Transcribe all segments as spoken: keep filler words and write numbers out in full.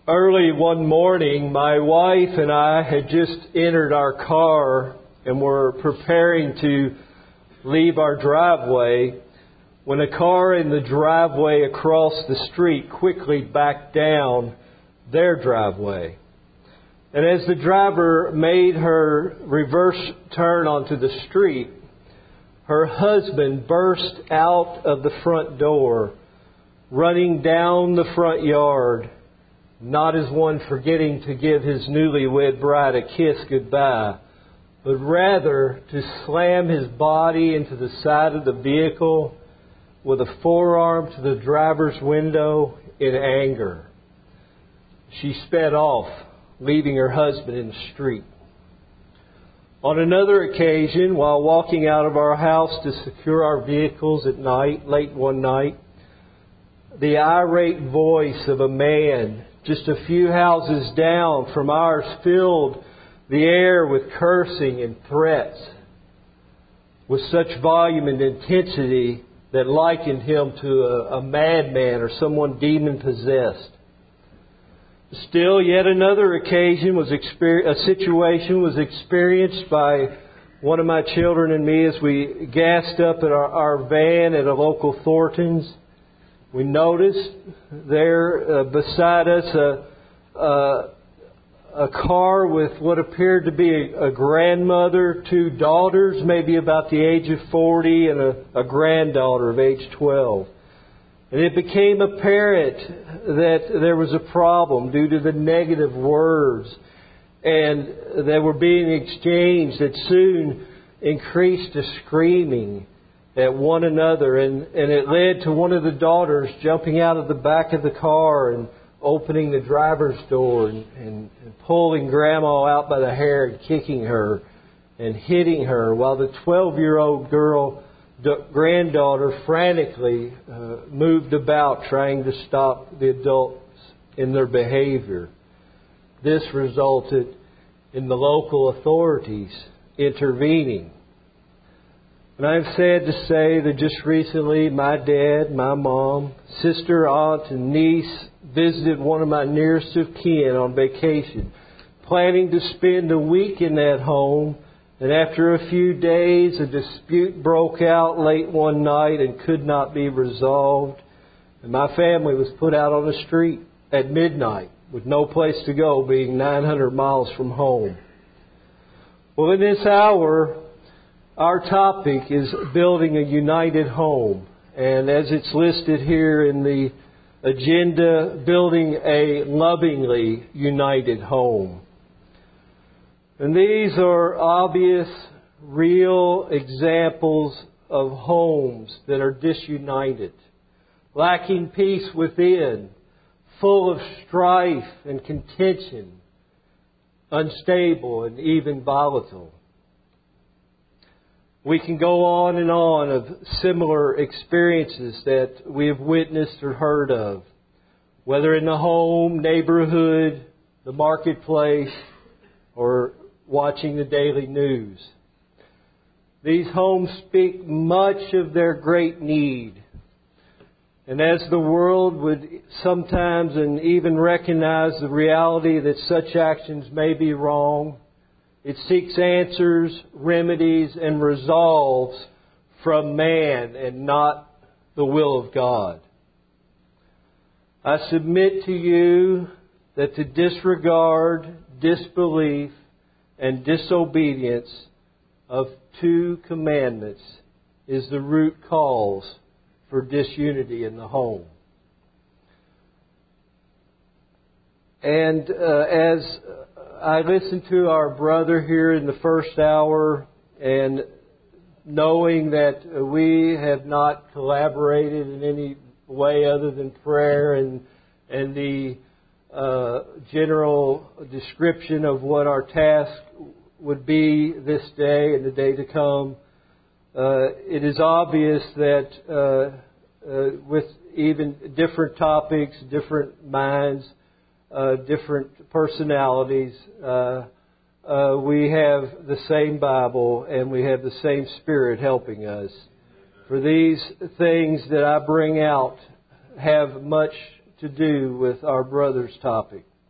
Early one morning, my wife and I had just entered our car and were preparing to leave our driveway when a car in the driveway across the street quickly backed down their driveway. And as the driver made her reverse turn onto the street, her husband burst out of the front door, running down the front yard, not as one forgetting to give his newlywed bride a kiss goodbye, but rather to slam his body into the side of the vehicle with a forearm to the driver's window in anger. She sped off, leaving her husband in the street. On another occasion, while walking out of our house to secure our vehicles at night, late one night, the irate voice of a man just a few houses down from ours filled the air with cursing and threats with such volume and intensity that likened him to a, a madman or someone demon-possessed. Still, yet another occasion was exper- a situation was experienced by one of my children and me as we gassed up at our, our van at a local Thornton's. We noticed there uh, beside us a, a, a car with what appeared to be a, a grandmother, two daughters, maybe about the age of forty, and a, a granddaughter of age twelve. And it became apparent that there was a problem due to the negative words and that were being exchanged that soon increased to screaming at one another, and, and it led to one of the daughters jumping out of the back of the car and opening the driver's door and, and, and pulling Grandma out by the hair and kicking her and hitting her, while the twelve-year-old girl, the granddaughter, frantically uh, moved about trying to stop the adults in their behavior. This resulted in the local authorities intervening. And I'm sad to say that just recently my dad, my mom, sister, aunt, and niece visited one of my nearest of kin on vacation, planning to spend a week in that home. And after a few days, a dispute broke out late one night and could not be resolved. And my family was put out on the street at midnight with no place to go, being nine hundred miles from home. Well, in this hour, our topic is building a united home. And as it's listed here in the agenda, building a lovingly united home. And these are obvious, real examples of homes that are disunited, lacking peace within, full of strife and contention, unstable and even volatile. We can go on and on of similar experiences that we have witnessed or heard of, whether in the home, neighborhood, the marketplace, or watching the daily news. These homes speak much of their great need. And as the world would sometimes and even recognize the reality that such actions may be wrong, it seeks answers, remedies, and resolves from man and not the will of God. I submit to you that the disregard, disbelief, and disobedience of two commandments is the root cause for disunity in the home. And uh, as I listened to our brother here in the first hour, and knowing that we have not collaborated in any way other than prayer and and the uh, general description of what our task would be this day and the day to come, uh, it is obvious that uh, uh, with even different topics, different minds, Uh, different personalities, uh, uh, we have the same Bible and we have the same Spirit helping us. For these things that I bring out have much to do with our brother's topic.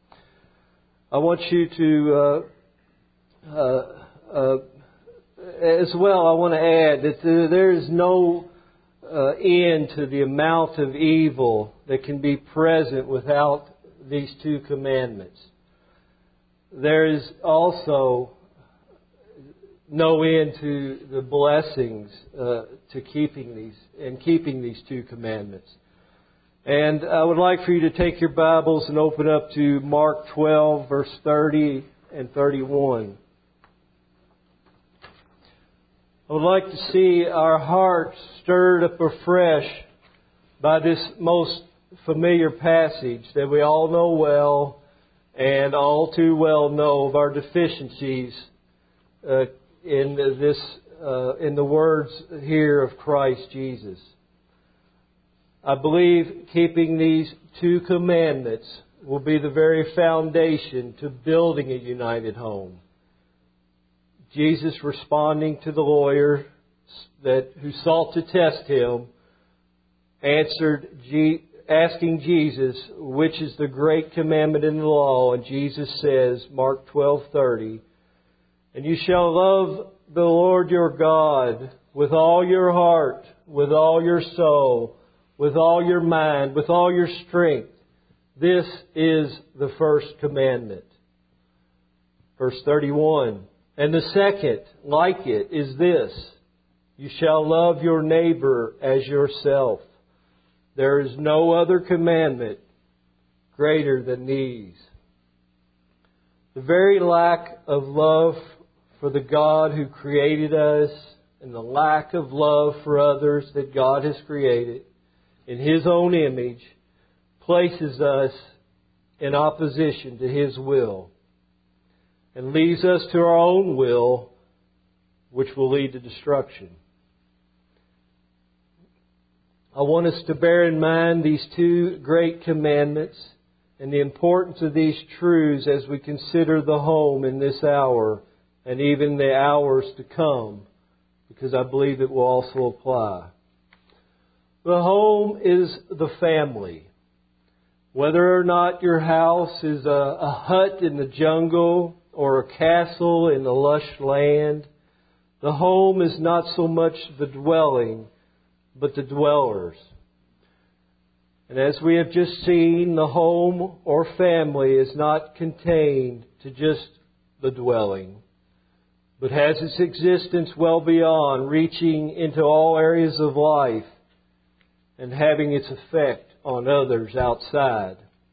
I want you to, uh, uh, uh, as well, I want to add that there is no uh, end to the amount of evil that can be present without these two commandments. There is also no end to the blessings uh, to keeping these and keeping these two commandments. And I would like for you to take your Bibles and open up to Mark twelve, verse thirty and thirty-one. I would like to see our hearts stirred up afresh by this most familiar passage that we all know well and all too well know of our deficiencies uh, in this uh, in the words here of Christ Jesus. I believe keeping these two commandments will be the very foundation to building a united home. Jesus, responding to the lawyer that who sought to test him, answered, asking Jesus, which is the great commandment in the law? And Jesus says, Mark twelve thirty, and you shall love the Lord your God with all your heart, with all your soul, with all your mind, with all your strength. This is the first commandment. Verse thirty-one. And the second, like it, is this: you shall love your neighbor as yourself. There is no other commandment greater than these. The very lack of love for the God who created us and the lack of love for others that God has created in His own image places us in opposition to His will and leads us to our own will, which will lead to destruction. I want us to bear in mind these two great commandments and the importance of these truths as we consider the home in this hour and even the hours to come, because I believe it will also apply. The home is the family. Whether or not your house is a, a hut in the jungle or a castle in the lush land, the home is not so much the dwelling, but the dwellers. And as we have just seen, the home or family is not contained to just the dwelling, but has its existence well beyond, reaching into all areas of life and having its effect on others outside.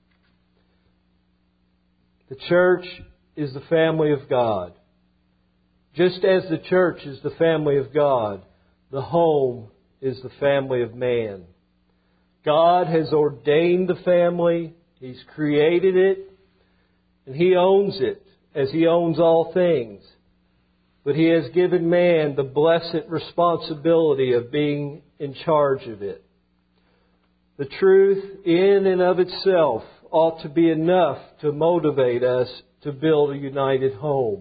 The church is the family of God. Just as the church is the family of God, the home is the family of man. God has ordained the family. He's created it. And He owns it as He owns all things. But He has given man the blessed responsibility of being in charge of it. The truth in and of itself ought to be enough to motivate us to build a united home.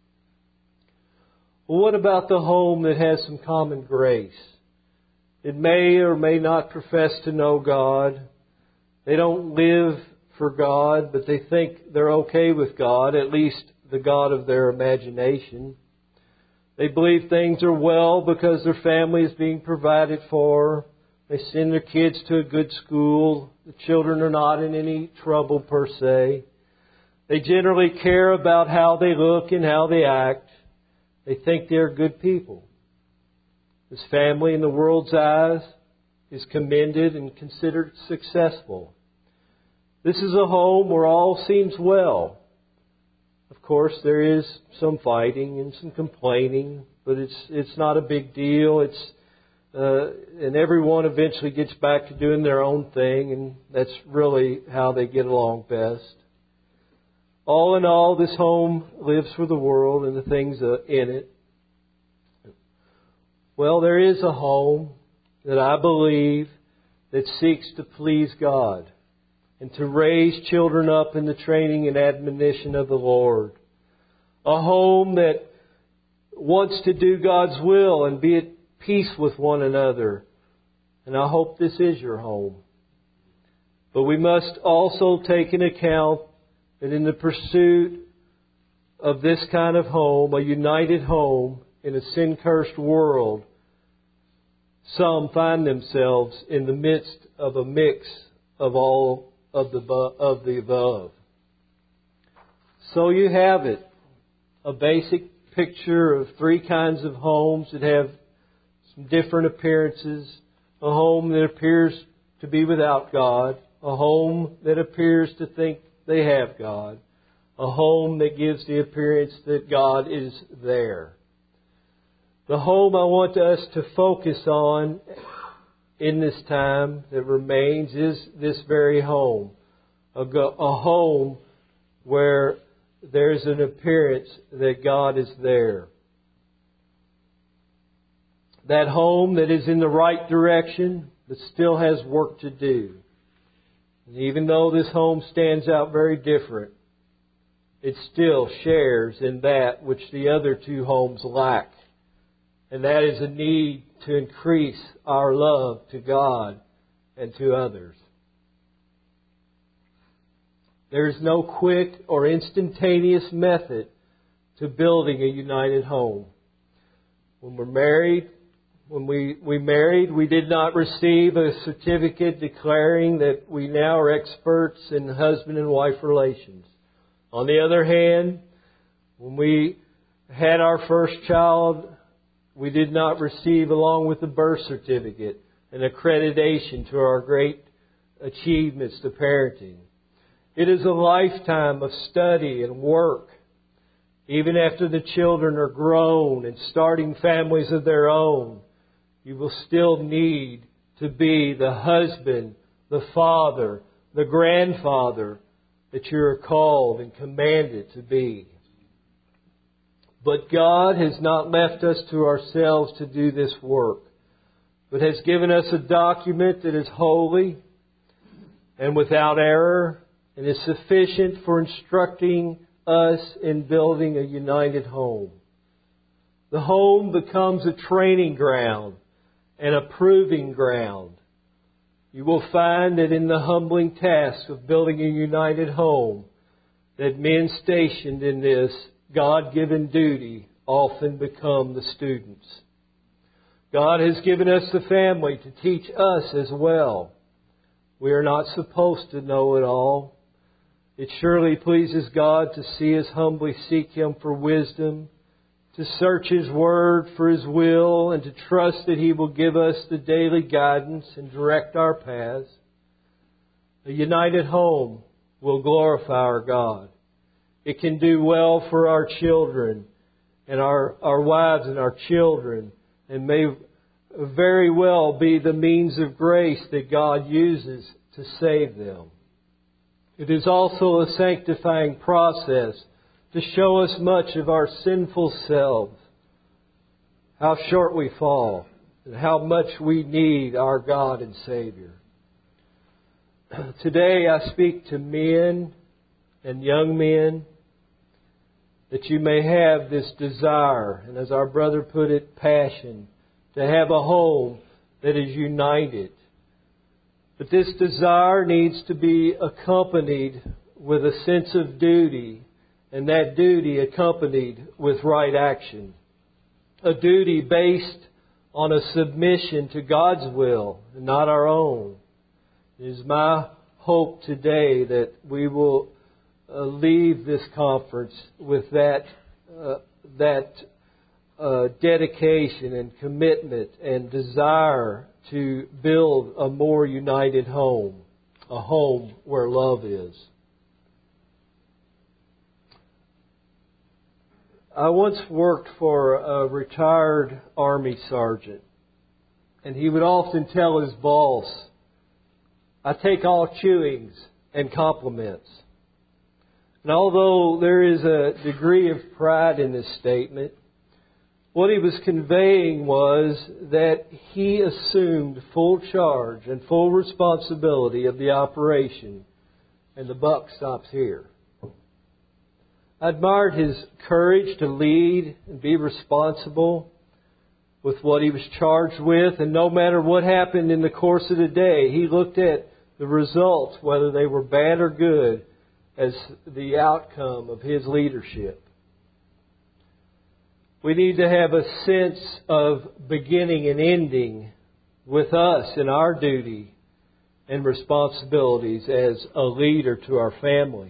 Well, what about the home that has some common grace? It may or may not profess to know God. They don't live for God, but they think they're okay with God, at least the God of their imagination. They believe things are well because their family is being provided for. They send their kids to a good school. The children are not in any trouble per se. They generally care about how they look and how they act. They think they're good people. This family, in the world's eyes, is commended and considered successful. This is a home where all seems well. Of course, there is some fighting and some complaining, but it's it's not a big deal. It's uh, and everyone eventually gets back to doing their own thing, and that's really how they get along best. All in all, this home lives for the world and the things in it. Well, there is a home that I believe that seeks to please God and to raise children up in the training and admonition of the Lord. A home that wants to do God's will and be at peace with one another. And I hope this is your home. But we must also take into account that in the pursuit of this kind of home, a united home in a sin-cursed world, some find themselves in the midst of a mix of all of the of the above. So you have it, a basic picture of three kinds of homes that have some different appearances. A home that appears to be without God, a home that appears to think they have God, a home that gives the appearance that God is there. The home I want us to focus on in this time that remains is this very home. A, go, a home where there's an appearance that God is there. That home that is in the right direction but still has work to do. And even though this home stands out very different, it still shares in that which the other two homes lack. And that is a need to increase our love to God and to others. There is no quick or instantaneous method to building a united home. When we're married, when we, we married, we did not receive a certificate declaring that we now are experts in husband and wife relations. On the other hand, when we had our first child, we did not receive, along with the birth certificate, an accreditation to our great achievements to parenting. It is a lifetime of study and work. Even after the children are grown and starting families of their own, you will still need to be the husband, the father, the grandfather that you are called and commanded to be. But God has not left us to ourselves to do this work, but has given us a document that is holy and without error and is sufficient for instructing us in building a united home. The home becomes a training ground and a proving ground. You will find that in the humbling task of building a united home, that men stationed in this God-given duty often become the students. God has given us the family to teach us as well. We are not supposed to know it all. It surely pleases God to see us humbly seek Him for wisdom, to search His Word for His will, and to trust that He will give us the daily guidance and direct our paths. A united home will glorify our God. It can do well for our children and our, our wives and our children, and may very well be the means of grace that God uses to save them. It is also a sanctifying process to show us much of our sinful selves, how short we fall, and how much we need our God and Savior. Today I speak to men and young men, that you may have this desire, and as our brother put it, passion, to have a home that is united. But this desire needs to be accompanied with a sense of duty, and that duty accompanied with right action. A duty based on a submission to God's will and not our own. It is my hope today that we will Uh, leave this conference with that uh, that uh, dedication and commitment and desire to build a more united home, a home where love is. I once worked for a retired Army sergeant, and he would often tell his boss, "I take all chewings and compliments." And although there is a degree of pride in this statement, what he was conveying was that he assumed full charge and full responsibility of the operation, and the buck stops here. I admired his courage to lead and be responsible with what he was charged with, and no matter what happened in the course of the day, he looked at the results, whether they were bad or good, as the outcome of His leadership. We need to have a sense of beginning and ending with us in our duty and responsibilities as a leader to our family.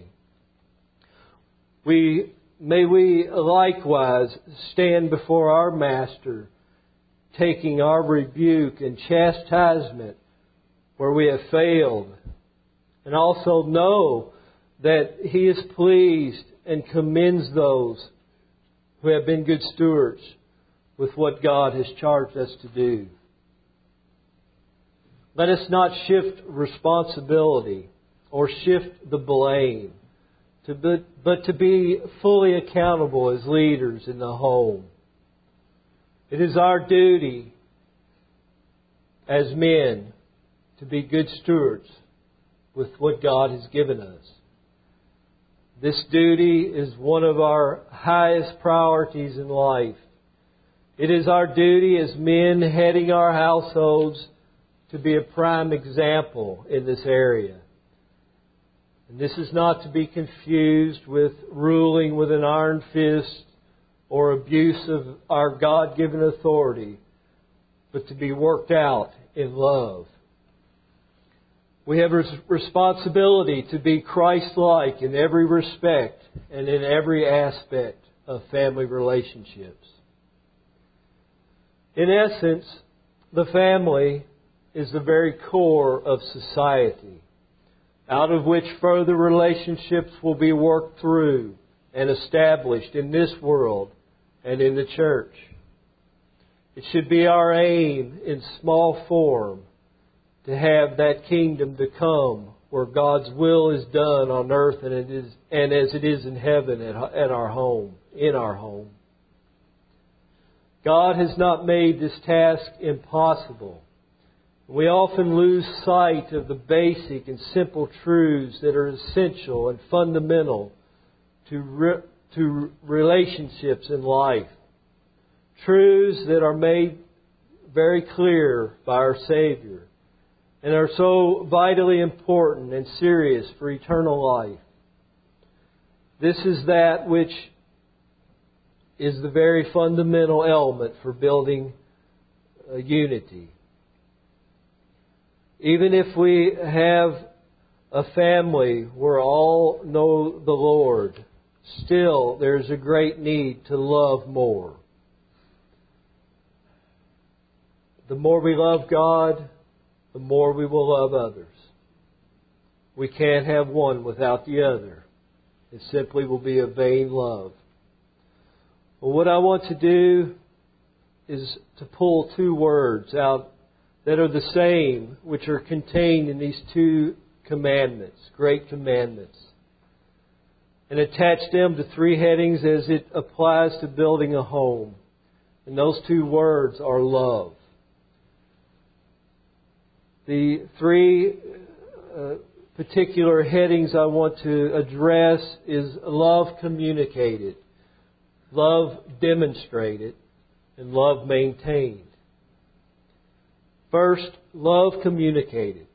We may we likewise stand before our Master, taking our rebuke and chastisement where we have failed, and also know that He is pleased and commends those who have been good stewards with what God has charged us to do. Let us not shift responsibility or shift the blame, to be, but to be fully accountable as leaders in the home. It is our duty as men to be good stewards with what God has given us. This duty is one of our highest priorities in life. It is our duty as men heading our households to be a prime example in this area. And this is not to be confused with ruling with an iron fist or abuse of our God-given authority, but to be worked out in love. We have a responsibility to be Christ-like in every respect and in every aspect of family relationships. In essence, the family is the very core of society, out of which further relationships will be worked through and established in this world and in the church. It should be our aim in small form to have that kingdom to come where God's will is done on earth and it is and as it is in heaven at, at our home, in our home. God has not made this task impossible. We often lose sight of the basic and simple truths that are essential and fundamental to re, to relationships in life. Truths that are made very clear by our Savior and are so vitally important and serious for eternal life. This is that which is the very fundamental element for building a unity. Even if we have a family where all know the Lord, still there's a great need to love more. The more we love God, the more we will love others. We can't have one without the other. It simply will be a vain love. Well, what I want to do is to pull two words out that are the same, which are contained in these two commandments, great commandments, and attach them to three headings as it applies to building a home. And those two words are love. The three uh, particular headings I want to address is love communicated, love demonstrated, and love maintained. First, love communicated.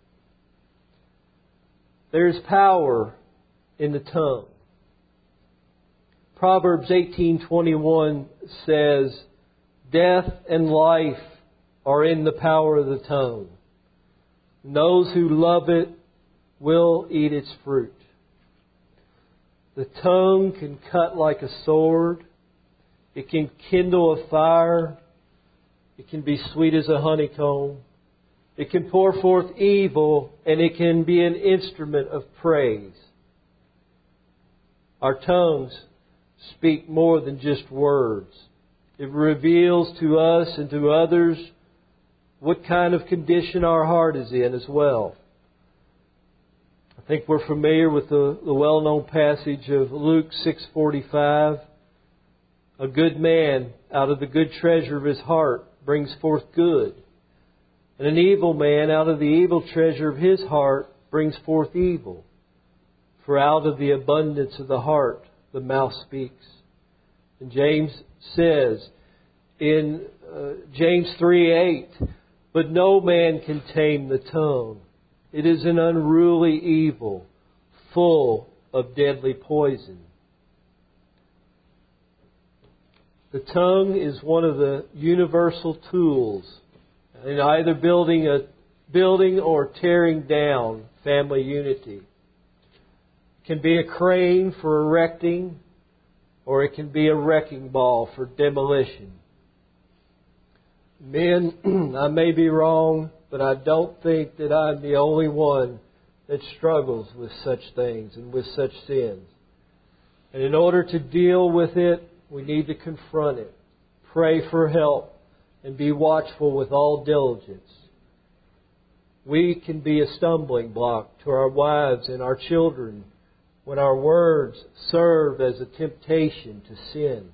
There's power in the tongue. Proverbs eighteen twenty-one says, "Death and life are in the power of the tongue. And those who love it will eat its fruit." The tongue can cut like a sword. It can kindle a fire. It can be sweet as a honeycomb. It can pour forth evil, and it can be an instrument of praise. Our tongues speak more than just words. It reveals to us and to others what kind of condition our heart is in as well. I think we're familiar with the, the well-known passage of Luke six forty-five. A good man out of the good treasure of his heart brings forth good. And an evil man out of the evil treasure of his heart brings forth evil. For out of the abundance of the heart the mouth speaks. And James says in uh, James three eight, "But no man can tame the tongue. It is an unruly evil, full of deadly poison. The tongue is one of the universal tools in either building a building or tearing down family unity. It can be a crane for erecting, or it can be a wrecking ball for demolition. Men, I may be wrong, but I don't think that I'm the only one that struggles with such things and with such sins. And in order to deal with it, we need to confront it, pray for help, and be watchful with all diligence. We can be a stumbling block to our wives and our children when our words serve as a temptation to sin.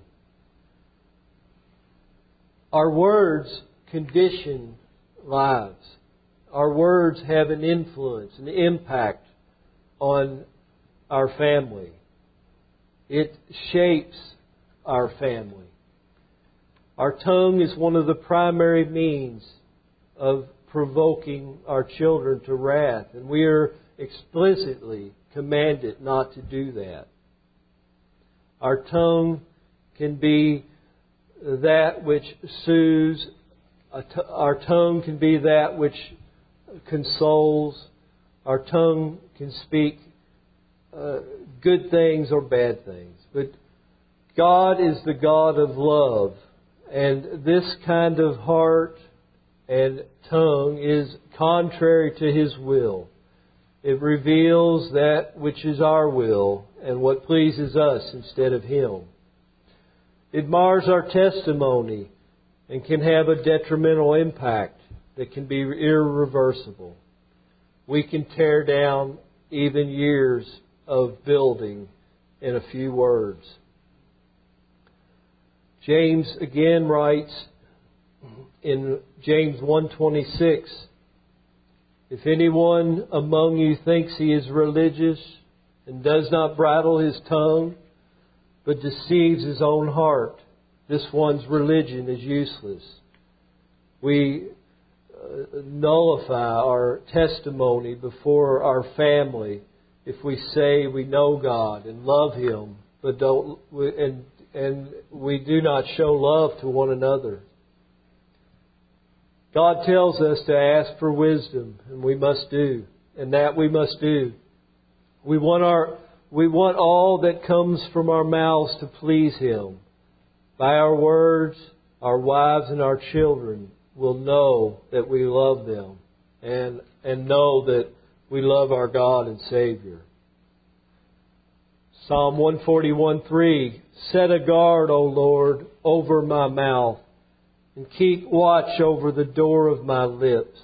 Our words condition lives. Our words have an influence, an impact on our family. It shapes our family. Our tongue is one of the primary means of provoking our children to wrath, and we are explicitly commanded not to do that. Our tongue can be that which soothes. Our tongue can be that which consoles. Our tongue can speak uh, good things or bad things. But God is the God of love, and this kind of heart and tongue is contrary to His will. It reveals that which is our will and what pleases us instead of Him. It mars our testimony and can have a detrimental impact that can be irreversible. We can tear down even years of building in a few words. James again writes in James one twenty-six, if anyone among you thinks he is religious and does not bridle his tongue, but deceives his own heart, this one's religion is useless. We uh, nullify our testimony before our family if we say we know God and love Him, but don't and and we do not show love to one another. God tells us to ask for wisdom, and we must do, and that we must do. We want our we want all that comes from our mouths to please Him. By our words, our wives and our children will know that we love them and and know that we love our God and Savior. Psalm one forty-one three, set a guard, O Lord, over my mouth, and keep watch over the door of my lips.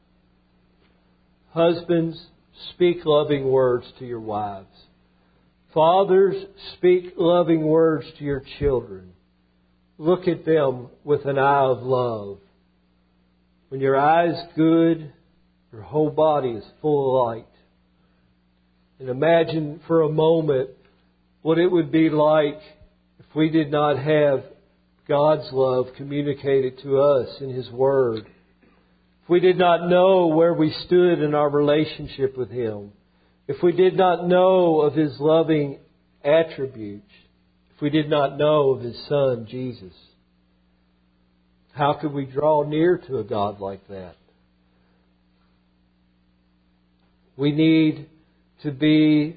Husbands, speak loving words to your wives. Fathers, speak loving words to your children. Look at them with an eye of love. When your eye is good, your whole body is full of light. And imagine for a moment what it would be like if we did not have God's love communicated to us in His Word. If we did not know where we stood in our relationship with Him. If we did not know of His loving attributes. If we did not know of His Son, Jesus. How could we draw near to a God like that? We need to be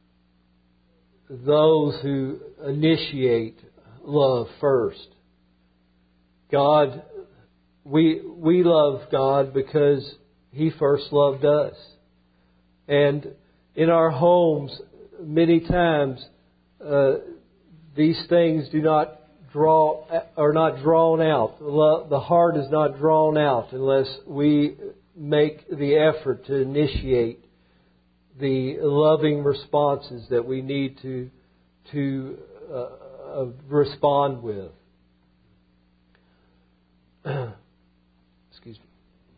those who initiate love first. God, we we love God because He first loved us. And in our homes, many times, uh, these things do not draw, are not drawn out. The heart is not drawn out unless we make the effort to initiate the loving responses that we need to to uh, uh, respond with. Excuse me.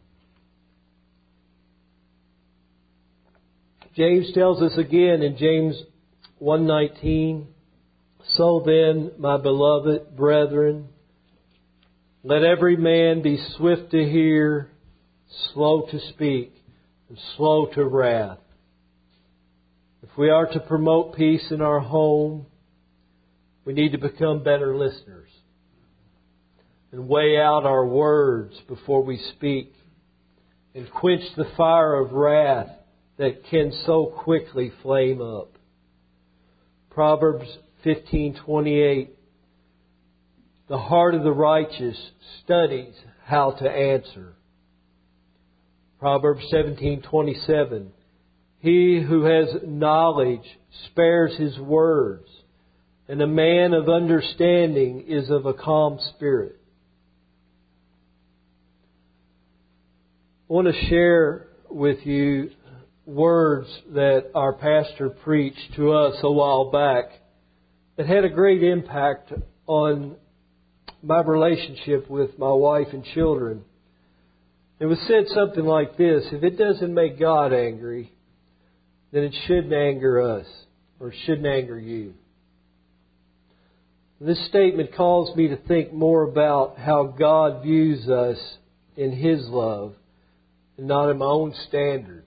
James tells us again in James one nineteen, so then, my beloved brethren, let every man be swift to hear, slow to speak, and slow to wrath. If we are to promote peace in our home, we need to become better listeners and weigh out our words before we speak and quench the fire of wrath that can so quickly flame up. Proverbs fifteen twenty-eight. The heart of the righteous studies how to answer. Proverbs seventeen twenty-seven. He who has knowledge spares his words, and a man of understanding is of a calm spirit. I want to share with you words that our pastor preached to us a while back that had a great impact on my relationship with my wife and children. It was said something like this: if it doesn't make God angry, then it shouldn't anger us, or it shouldn't anger you. This statement calls me to think more about how God views us in His love and not in my own standards.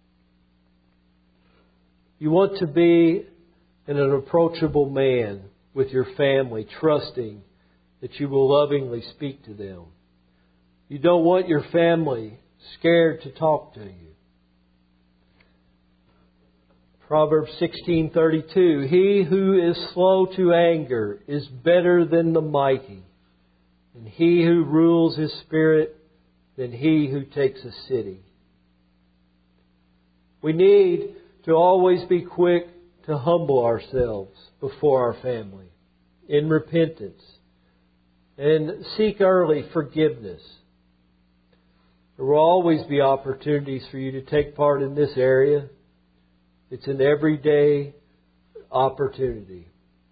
You want to be an approachable man with your family, trusting that you will lovingly speak to them. You don't want your family scared to talk to you. Proverbs sixteen thirty-two. He who is slow to anger is better than the mighty, and he who rules his spirit than he who takes a city. We need to always be quick to humble ourselves before our family in repentance and seek early forgiveness. There will always be opportunities for you to take part in this area. It's an everyday opportunity.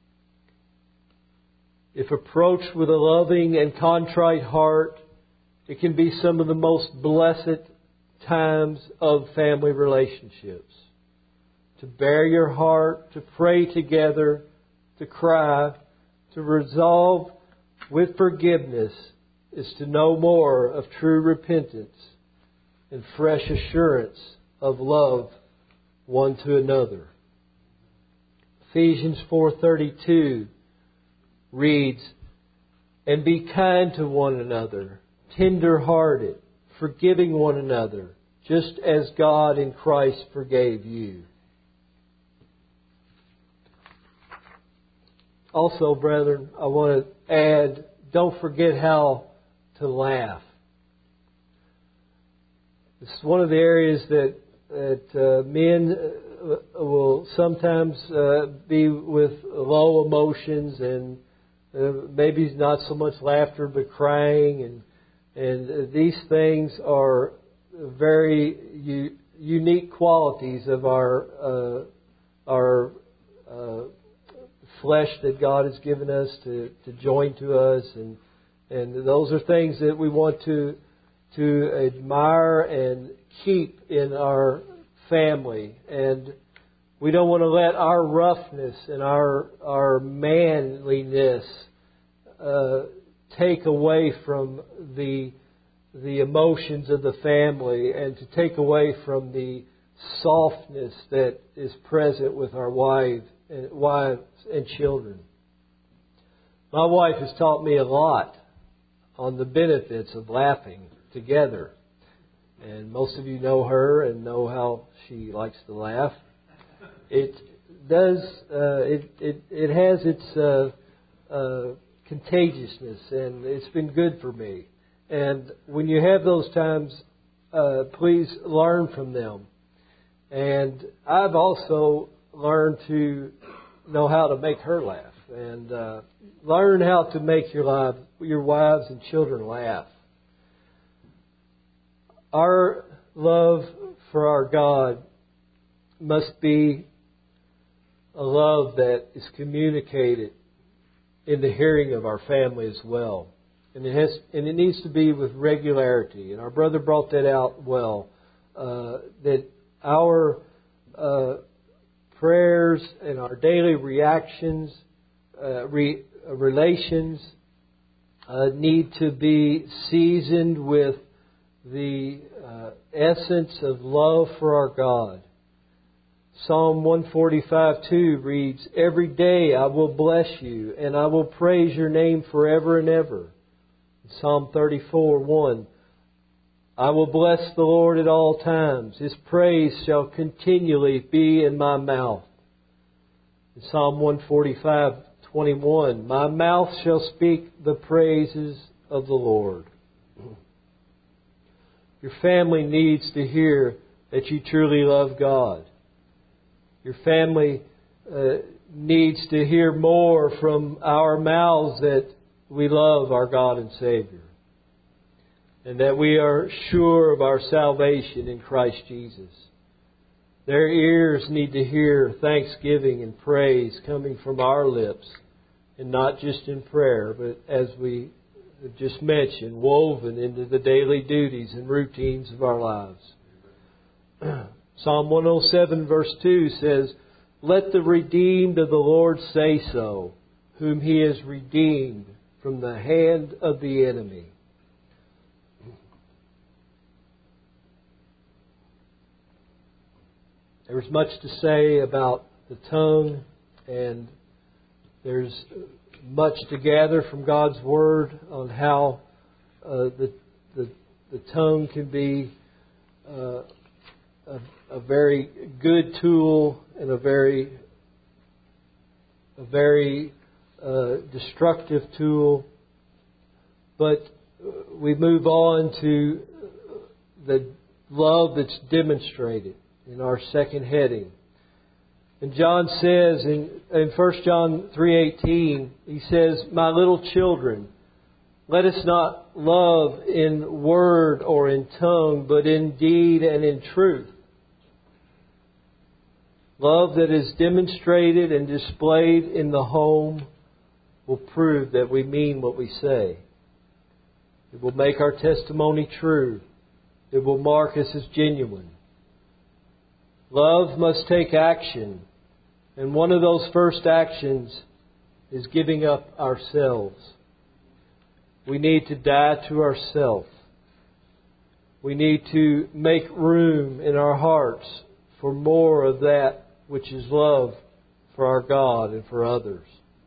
If approached with a loving and contrite heart, it can be some of the most blessed times of family relationships. To bare your heart, to pray together, to cry, to resolve with forgiveness is to know more of true repentance and fresh assurance of love one to another. Ephesians four thirty-two reads, "And be kind to one another, tender-hearted, forgiving one another, just as God in Christ forgave you." Also, brethren, I want to add, don't forget how to laugh. This is one of the areas that that uh, men uh, will sometimes uh, be with low emotions and uh, maybe not so much laughter but crying, and and uh, these things are very u- unique qualities of our uh, our uh, flesh that God has given us to, to join to us, and and those are things that we want to to admire and keep in our family. And we don't want to let our roughness and our our manliness uh, take away from the the emotions of the family, and to take away from the softness that is present with our wives and wives and children. My wife has taught me a lot on the benefits of laughing together. And most of you know her and know how she likes to laugh. It does, uh, it, it, it has its uh, uh, contagiousness, and it's been good for me. And when you have those times, uh, please learn from them. And I've also learned to know how to make her laugh, and uh, learn how to make your life, your wives and children laugh. Our love for our God must be a love that is communicated in the hearing of our family as well. And it has, and it needs to be with regularity. And our brother brought that out well, uh, that our uh, prayers and our daily reactions, uh, re, uh, relations uh, need to be seasoned with the uh, essence of love for our God, Psalm one forty-five two reads, "Every day I will bless you, and I will praise your name forever and ever." Psalm thirty-four one, "I will bless the Lord at all times. His praise shall continually be in my mouth." Psalm one forty-five twenty-one, "My mouth shall speak the praises of the Lord." Your family needs to hear that you truly love God. Your family uh, needs to hear more from our mouths that we love our God and Savior, and that we are sure of our salvation in Christ Jesus. Their ears need to hear thanksgiving and praise coming from our lips, and not just in prayer, but as we just mentioned, woven into the daily duties and routines of our lives. Psalm one oh seven verse two says, "Let the redeemed of the Lord say so, whom He has redeemed from the hand of the enemy." There's much to say about the tongue, and there's much to gather from God's Word on how uh, the, the the tongue can be uh, a, a very good tool and a very a very uh, destructive tool. But we move on to the love that's demonstrated in our second heading. And John says in, in First John three eighteen, he says, "My little children, let us not love in word or in tongue, but in deed and in truth." Love that is demonstrated and displayed in the home will prove that we mean what we say. It will make our testimony true. It will mark us as genuine. Love must take action. And one of those first actions is giving up ourselves. We need to die to ourselves. We need to make room in our hearts for more of that which is love for our God and for others.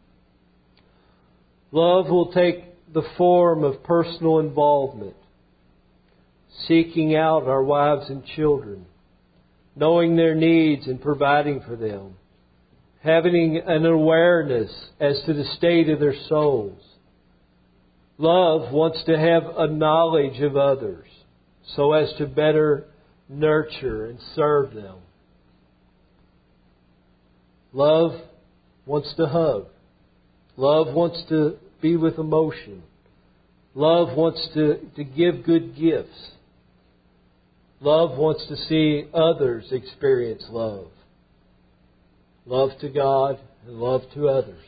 Love will take the form of personal involvement, seeking out our wives and children, knowing their needs and providing for them, having an awareness as to the state of their souls. Love wants to have a knowledge of others so as to better nurture and serve them. Love wants to hug. Love wants to be with emotion. Love wants to, to give good gifts. Love wants to see others experience love. Love to God and love to others.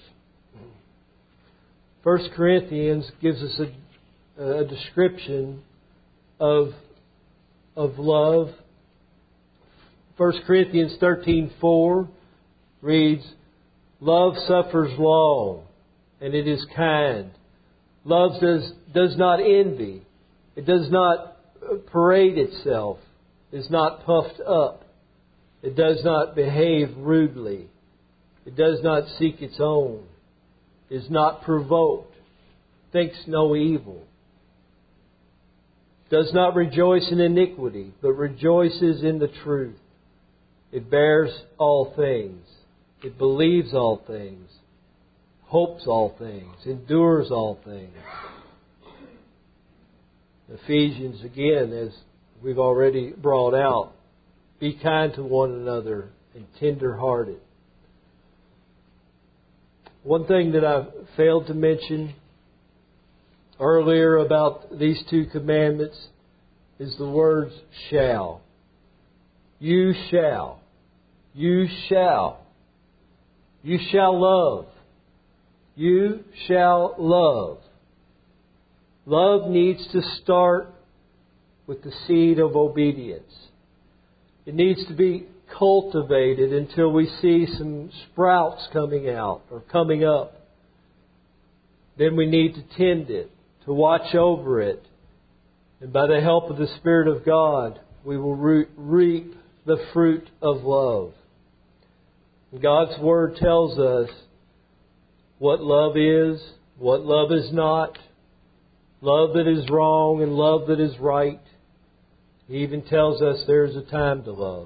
First Corinthians gives us a, a description of, of love. First Corinthians thirteen four reads, "Love suffers long, and it is kind. Love does, does not envy. It does not parade itself, is not puffed up. It does not behave rudely. It does not seek its own. Is not provoked. Thinks no evil. Does not rejoice in iniquity, but rejoices in the truth. It bears all things. It believes all things. Hopes all things. Endures all things." Ephesians, again, as we've already brought out, "Be kind to one another and tender-hearted." One thing that I failed to mention earlier about these two commandments is the words shall. You shall. You shall. You shall love. You shall love. Love needs to start with the seed of obedience. It needs to be cultivated until we see some sprouts coming out or coming up. Then we need to tend it, to watch over it. And by the help of the Spirit of God, we will reap the fruit of love. God's Word tells us what love is, what love is not, love that is wrong and love that is right. He even tells us there's a time to love.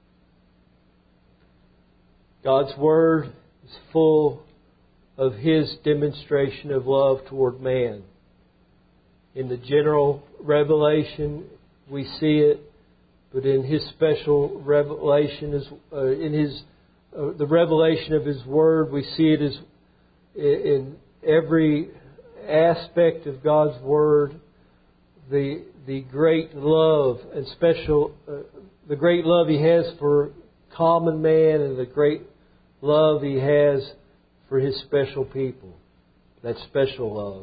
God's Word is full of His demonstration of love toward man. In the general revelation, we see it, but in His special revelation, is uh, in His uh, the revelation of His Word, we see it as in every aspect of God's Word, the the great love and special, uh, the great love He has for common man, and the great love He has for His special people. That special love.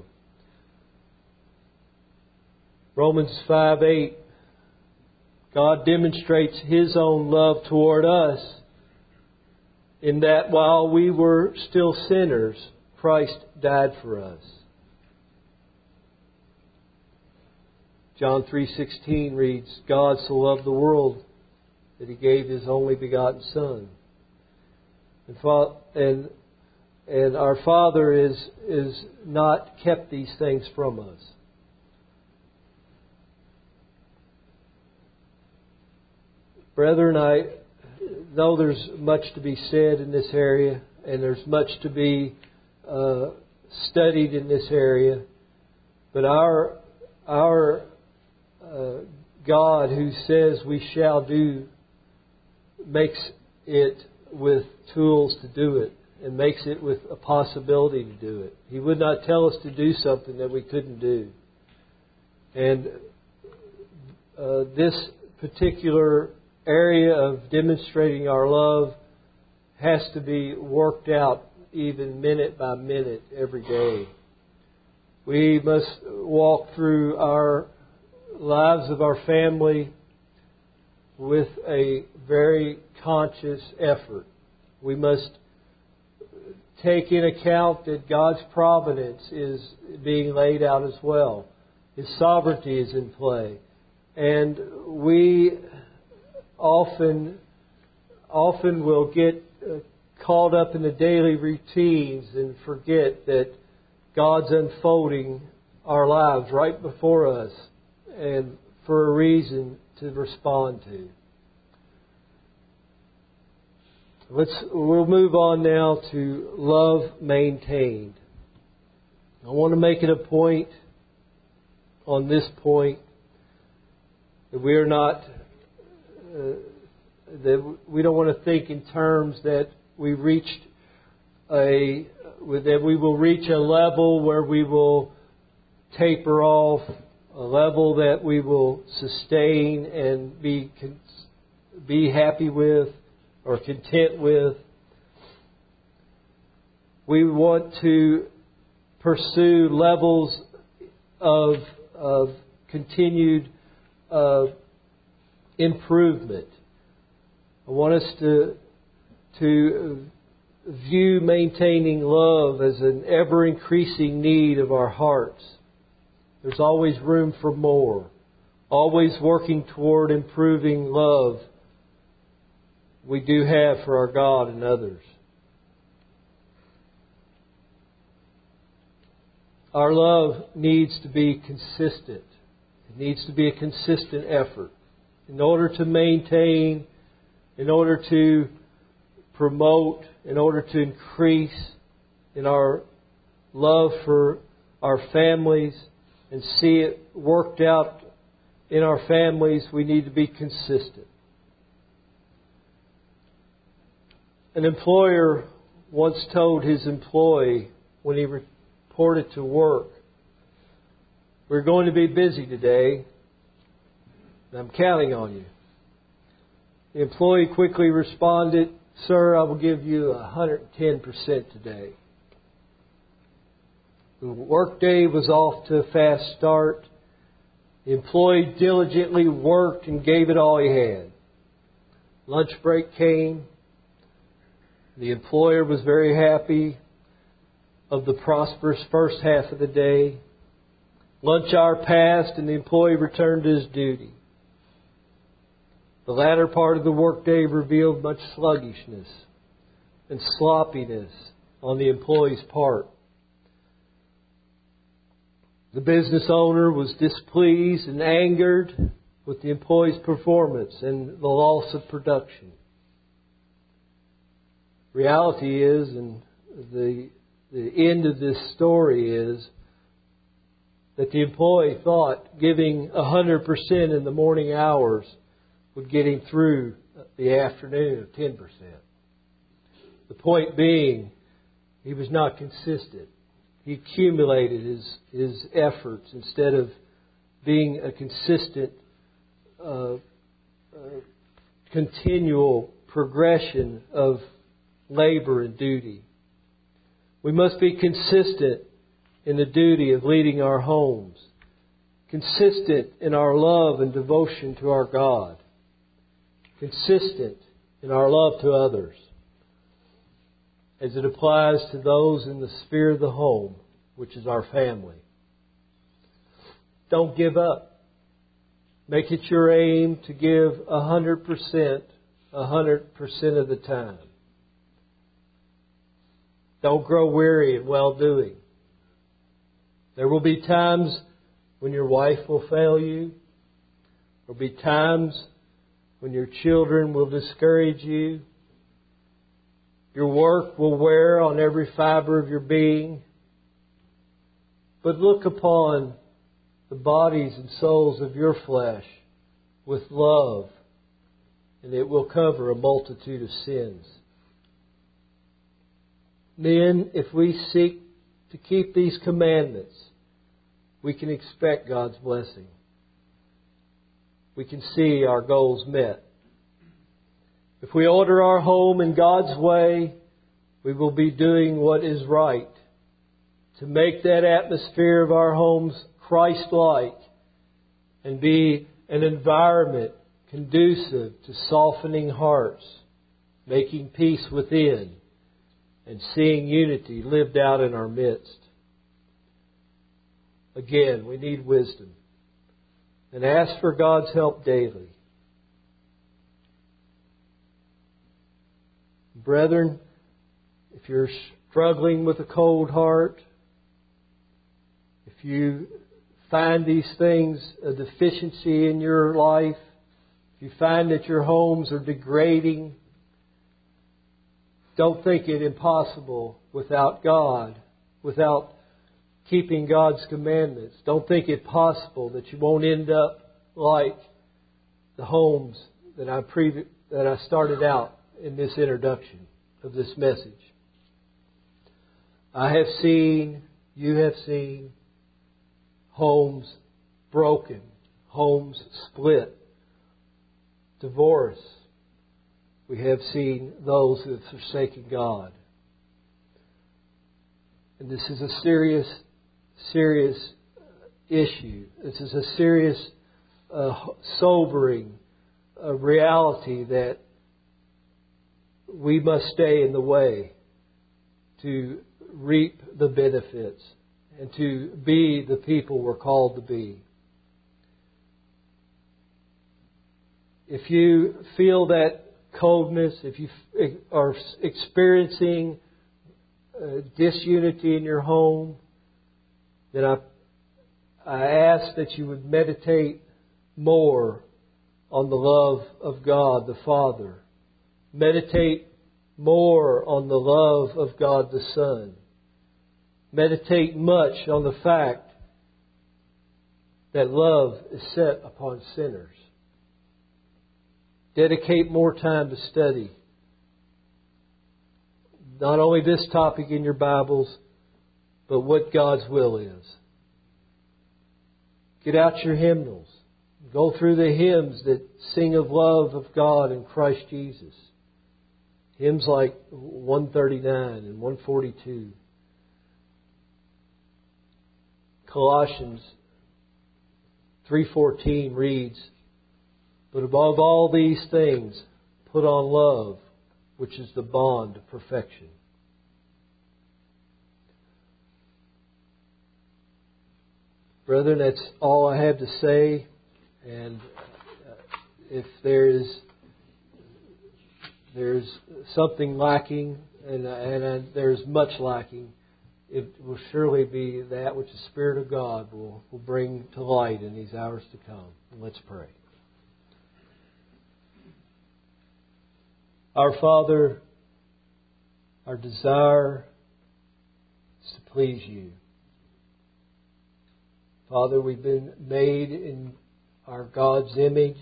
Romans five eight. God demonstrates His own love toward us in that while we were still sinners, Christ died for us. John three sixteen reads, God so loved the world that He gave His only begotten Son. And, and, and our Father is, is not kept these things from us. Brethren, I know there's much to be said in this area, and there's much to be uh, studied in this area. But our our uh, God, who says we shall do, makes it with tools to do it, and makes it with a possibility to do it. He would not tell us to do something that we couldn't do. And uh, this particular area of demonstrating our love has to be worked out even minute by minute every day. We must walk through our lives of our family with a very conscious effort. We must take in account that God's providence is being laid out as well. His sovereignty is in play. And we often often will get uh, caught up in the daily routines and forget that God's unfolding our lives right before us, and for a reason to respond to. Let's we'll move on now to love maintained. I want to make it a point on this point that we are not Uh, that we don't want to think in terms that we reached a that we will reach a level where we will taper off, a level that we will sustain and be be happy with or content with. We want to pursue levels of of continued uh, improvement. I want us to to view maintaining love as an ever-increasing need of our hearts. There's always room for more. Always working toward improving love we do have for our God and others. Our love needs to be consistent. It needs to be a consistent effort. In order to maintain, in order to promote, in order to increase in our love for our families and see it worked out in our families, we need to be consistent. An employer once told his employee when he reported to work, "We're going to be busy today, and I'm counting on you." The employee quickly responded, "Sir, I will give you one hundred ten percent today." The workday was off to a fast start. The employee diligently worked and gave it all he had. Lunch break came. The employer was very happy of the prosperous first half of the day. Lunch hour passed and the employee returned to his duty. The latter part of the workday revealed much sluggishness. and sloppiness on the employee's part. The business owner was displeased and angered with the employee's performance and the loss of production. Reality is, and the, the end of this story is, that the employee thought giving one hundred percent in the morning hours would get him through the afternoon of ten percent. The point being, he was not consistent. He accumulated his, his efforts instead of being a consistent, uh, uh, continual progression of labor and duty. We must be consistent in the duty of leading our homes, consistent in our love and devotion to our God, consistent in our love to others, as it applies to those in the sphere of the home, which is our family. Don't give up. Make it your aim to give a hundred percent, a hundred percent of the time. Don't grow weary in well-doing. There will be times when your wife will fail you. There will be times when your children will discourage you. Your work will wear on every fiber of your being. But look upon the bodies and souls of your flesh with love, and it will cover a multitude of sins. Men, if we seek to keep these commandments, we can expect God's blessing. We can see our goals met. If we order our home in God's way, we will be doing what is right to make that atmosphere of our homes Christ-like and be an environment conducive to softening hearts, making peace within, and seeing unity lived out in our midst. Again, we need wisdom. And ask for God's help daily. Brethren, if you're struggling with a cold heart, if you find these things a deficiency in your life, if you find that your homes are degrading, don't think it impossible without God, without keeping God's commandments. Don't think it possible that you won't end up like the homes that I previ- that I started out in this introduction of this message. I have seen, you have seen, homes broken, homes split, divorce. We have seen those who have forsaken God. And this is a serious, serious issue. This is a serious, uh, sobering uh, reality that we must stay in the way to reap the benefits and to be the people we're called to be. If you feel that coldness, if you are experiencing uh, disunity in your home, then I, I ask that you would meditate more on the love of God the Father. Meditate more on the love of God the Son. Meditate much on the fact that love is set upon sinners. Dedicate more time to study not only this topic in your Bibles, but what God's will is. Get out your hymnals. Go through the hymns that sing of love of God in Christ Jesus. Hymns like one thirty-nine and one forty-two. Colossians three fourteen reads, "But above all these things, put on love, which is the bond of perfection." Brethren, that's all I have to say. And if there is there's something lacking and, and, and there's much lacking, it will surely be that which the Spirit of God will, will bring to light in these hours to come. Let's pray. Our Father, our desire is to please You. Father, we've been made in our God's image.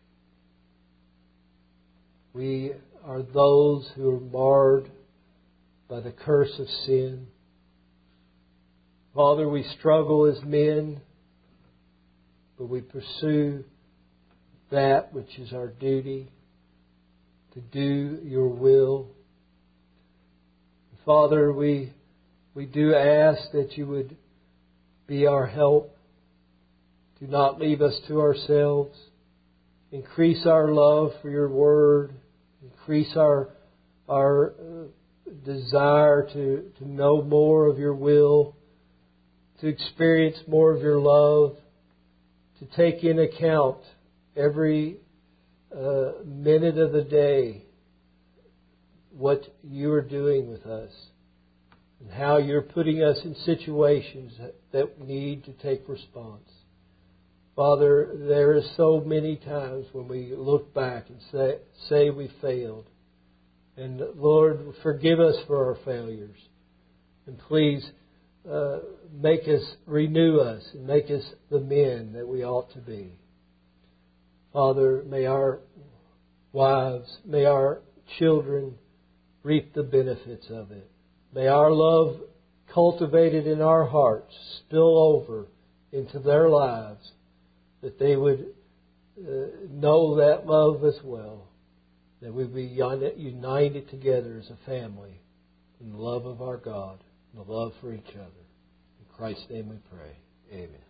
We are those who are marred by the curse of sin. Father, we struggle as men, but we pursue that which is our duty, to do Your will. Father, we we do ask that You would be our help. Do not leave us to ourselves. Increase our love for Your Word. Increase our our uh, desire to, to know more of Your will, to experience more of Your love, to take in account every uh, minute of the day what You are doing with us and how You're putting us in situations that, that need to take response. Father, there are so many times when we look back and say, say we failed. And Lord, forgive us for our failures. And please uh, make us, renew us, and make us the men that we ought to be. Father, may our wives, may our children reap the benefits of it. May our love cultivated in our hearts spill over into their lives, that they would uh, know that love as well, that we be united together as a family in the love of our God and the love for each other. In Christ's name we pray. Amen.